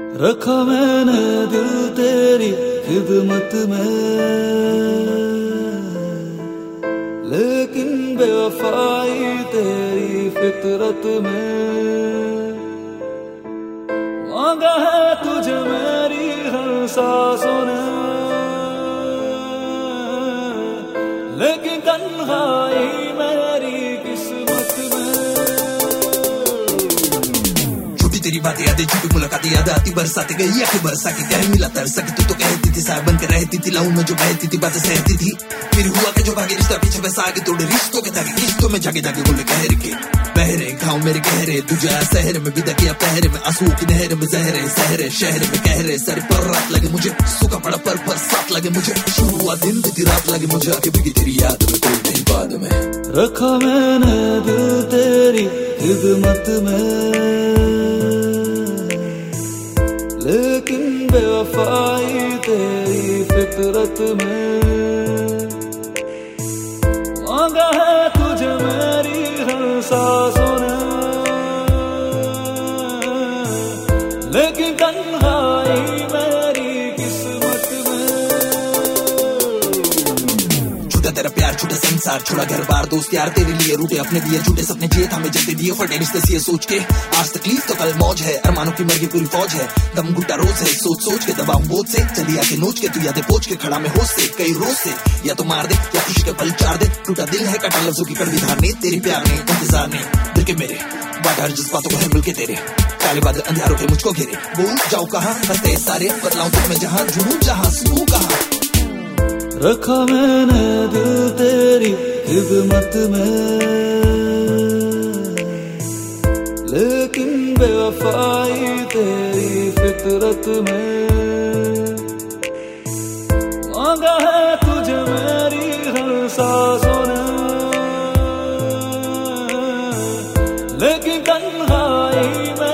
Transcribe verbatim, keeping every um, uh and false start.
रखा मैंने दिल तेरी खिदमत में, लेकिन बेवफाई तेरी फितरत में। मांगा है तुझे मेरी हर सांसों ने, लेकिन तन्हाई मेरी किस्मत में। तेरी बातें यादें, झूठी मुलाकातें याद आती, बरसाती गई आंखें बरसा के कह मिला तरसा के। तू तो कहती थी साहब बन के रहती थी, लाऊं में जो बहती थी बातें सहती थी। फिर हुआ के जो भागे रिश्ता पीछे वैसा आगे, तोड़े रिश्तों के धागे रिश्तों में जागे जागे बोले कहर के बहरे घाव मेरे गहरे। तुझे शहर में विदा किया पहरे में, आंसू की नहर में जहरे सहरे शहर में कहरे। सर पर रात लगे मुझे, सूखा पड़ा पर पर साथ लगे मुझे। शुरू हुआ दिन बीती रात लगे मुझे, आगे बिकी तेरी याद में कोई दिन बाद में। रखा मैंने दिल तेरी खिदमत में, लेकिन बेवफाई तेरी फितरत में। मांगा है तुझे मेरी हर सांसों ने, लेकिन तन्हाई मेरी किस्मत में। छूटा तेरा प्यार, छूटा संसार, छोड़ा घर बार दोस्त यार तेरे लिए रूठे अपने दिए। झूठे सपने जिए था मैं जलते दिए, फटे रिश्ते से सोच के आज तकलीफ तो कल मौज है। अरमानों की मर्गी पूरी फौज है, दम घुटा रोज है। सोच सोच के दबाऊं बोझ से, चली आके नोच के तू यादें पोच के खड़ा में होश से। कई रोज से या तो मार दे या खुशी के पल चार दे। टूटा दिल है कटा लफ्जों की कड़वी धार ने, तेरे प्यार ने इंतजार ने दिल के मेरे बांटा हर जज्बातों को है मिल के तेरे। काले बादल अंधियारों के मुझको घेरे, बोल जाऊं कहां हंसते सारे, बदलाऊं तुझ में जहां जुनून जहां सुकून कहां। रखा मैंने दिल तेरी खिदमत में, लेकिन बेवफाई तेरी फितरत में। मांगा है तुझे मेरी हर सांसों ने, लेकिन तन्हाई में